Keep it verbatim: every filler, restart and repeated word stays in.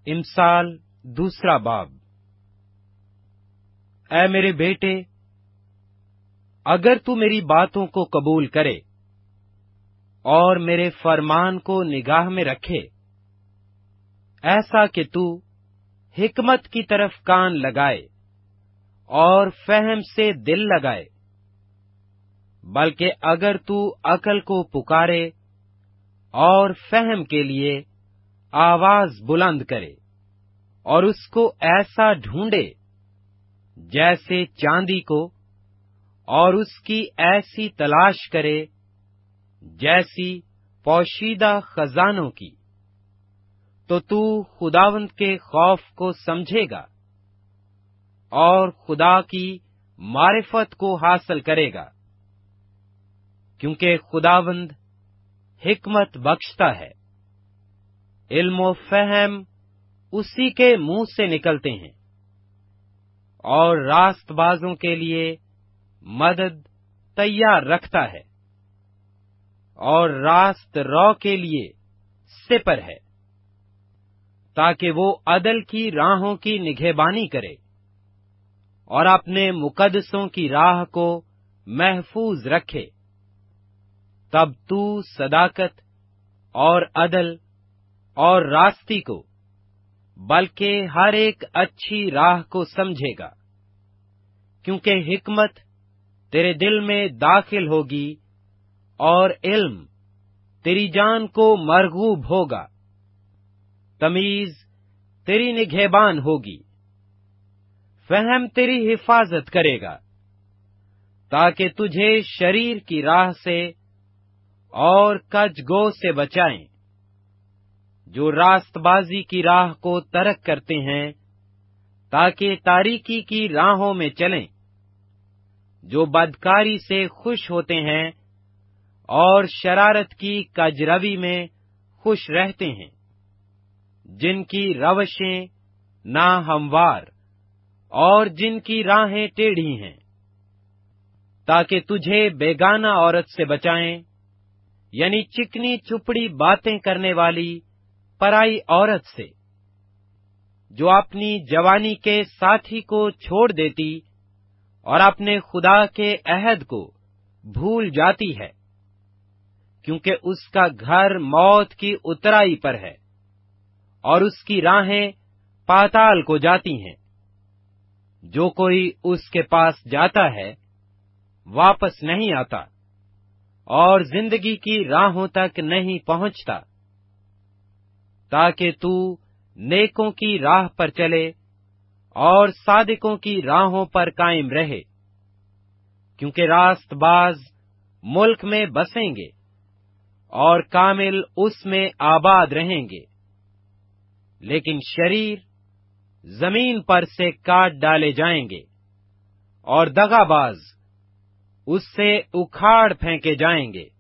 امثال دوسرا باب۔ اے میرے بیٹے، اگر تو میری باتوں کو قبول کرے اور میرے فرمان کو نگاہ میں رکھے، ایسا کہ تو حکمت کی طرف کان لگائے اور فہم سے دل لگائے، بلکہ اگر تو عقل کو پکارے اور فہم کے لیے آواز بلند کرے اور اس کو ایسا ڈھونڈے جیسے چاندی کو، اور اس کی ایسی تلاش کرے جیسی پوشیدہ خزانوں کی، تو تو خداوند کے خوف کو سمجھے گا اور خدا کی معرفت کو حاصل کرے گا، کیونکہ خداوند حکمت بخشتا ہے، علم و فہم اسی کے منہ سے نکلتے ہیں، اور راست بازوں کے لیے مدد تیار رکھتا ہے، اور راست رو کے لیے سپر ہے، تاکہ وہ عدل کی راہوں کی نگہبانی کرے اور اپنے مقدسوں کی راہ کو محفوظ رکھے۔ تب تو صداقت اور عدل اور راستی کو، بلکہ ہر ایک اچھی راہ کو سمجھے گا، کیونکہ حکمت تیرے دل میں داخل ہوگی اور علم تیری جان کو مرغوب ہوگا، تمیز تیری نگہبان ہوگی، فہم تیری حفاظت کرے گا، تاکہ تجھے شریر کی راہ سے اور کج گو سے بچائیں، جو راست بازی کی راہ کو ترک کرتے ہیں، تاکہ تاریکی کی راہوں میں چلیں، جو بدکاری سے خوش ہوتے ہیں اور شرارت کی کجروی میں خوش رہتے ہیں، جن کی روشیں ناہموار اور جن کی راہیں ٹیڑھی ہیں، تاکہ تجھے بیگانہ عورت سے بچائیں، یعنی چکنی چپڑی باتیں کرنے والی پرائی عورت سے، جو اپنی جوانی کے ساتھی کو چھوڑ دیتی اور اپنے خدا کے عہد کو بھول جاتی ہے، کیونکہ اس کا گھر موت کی اترائی پر ہے اور اس کی راہیں پاتال کو جاتی ہیں۔ جو کوئی اس کے پاس جاتا ہے واپس نہیں آتا اور زندگی کی راہوں تک نہیں پہنچتا، تاکہ تو نیکوں کی راہ پر چلے اور صادقوں کی راہوں پر قائم رہے، کیونکہ راست باز ملک میں بسیں گے اور کامل اس میں آباد رہیں گے، لیکن شریر زمین پر سے کاٹ ڈالے جائیں گے اور دغا باز اس سے اکھاڑ پھینکے جائیں گے۔